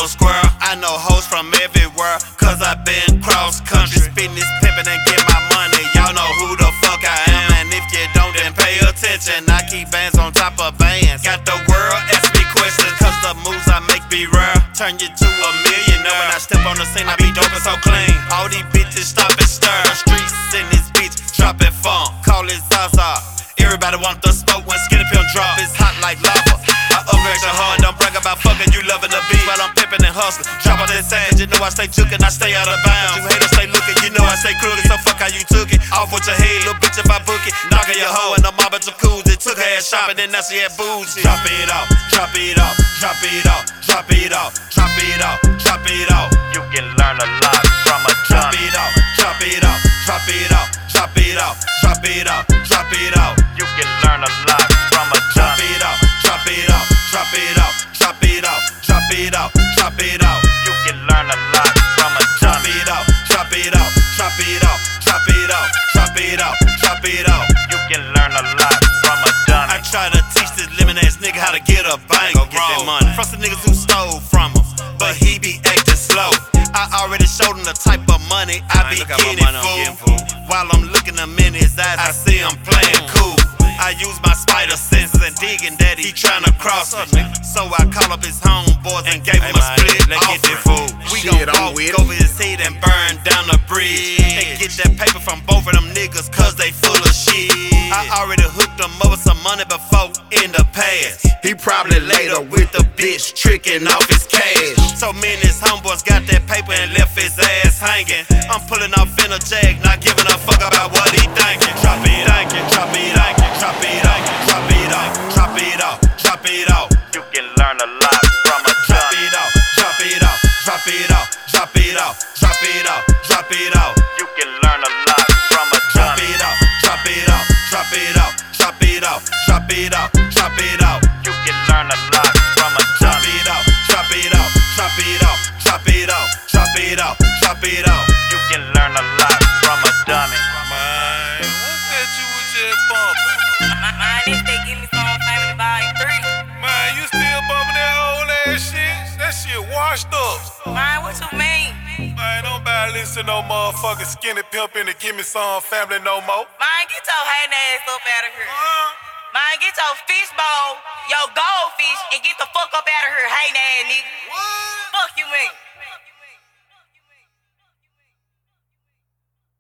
square. I know hoes from everywhere, cause I been cross country. Spitting this pimpin' and get my money. Y'all know who the fuck I am. And if you don't, then pay attention. I keep bands on top of bands. Got the world ask me questions, cause the moves I make be rare. Turn you to a millionaire. When I step on the scene, I be dope and so clean. All these bitches stop and stir. The streets in this bitch, drop it funk. Call it Zaza. Everybody want the smoke when Skinny Pimp drop. It's hot like lava. I upgrade your hard, don't brag about fucking. You loving the beat while I'm pimping and hustling. Drop out that sand, you know I stay jukin', I stay out of bounds. You haters stay looking, you know I stay crooked. So fuck how you took it. Off with your head, little bitch if I book it. Knockin' your hoe in the mob at jacuzzi. Took her ass shopping, then now she had boozy. Drop it off, drop it off, drop it off, drop it off, drop it off, drop it off. You can learn a lot from a drop it off, drop it off, drop it off, drop it off, drop it off, drop it off. You can learn a lot from a drop it off, drop it off, drop it off, drop it off, drop it off, drop it off. You can learn a lot from a drop it off, drop it off, drop it off, drop it off, drop it off, drop it off. You can learn a lot from a dummy. I try to teach this lemon ass nigga how to get a bank, get that money. From some niggas who stole from him, but he be acting slow. I already showed him the type of money I be getting, fool. While I'm looking him in his eyes, I see him playing cool. I use my spider senses and digging that he tryna cross me. So I call up his homeboys and gave him a split offering. We gon' walk over his head and burn down the bridge. And get that paper from both of them niggas, cause they full of shit. I already hooked him up with some money before in the past. He probably later with the bitch tricking off his cash. So me and his homeboys got that paper and left his ass hanging. I'm pulling off in a jag, not giving a fuck about what he thinking. Drop it, thinking, drop it, thinking. Drop it off, drop it off, drop it off, drop it off. You can learn a lot from a drop it off, drop it off, drop it off, drop it off, drop it off, drop it off. You can learn a lot from a drop it off, drop it off, drop it off, drop it off, drop it off, drop it off. You can learn a lot from a drop it off, drop it off, drop it off, drop it off, drop it off, drop it off. You can learn a lot from a dummy. Man, what's that you was just bumping? Man, this they give me some family volume 3. Man, you still bumping that old ass shit? That shit washed up. Man, what you mean? Man, nobody listen to no motherfucking Skinny Pimp in the Give Me Some family no more. Man, get your hating ass up out of here. Man, get your fishbowl, your goldfish, and get the fuck up out of here, hating ass nigga. What? Fuck you mean?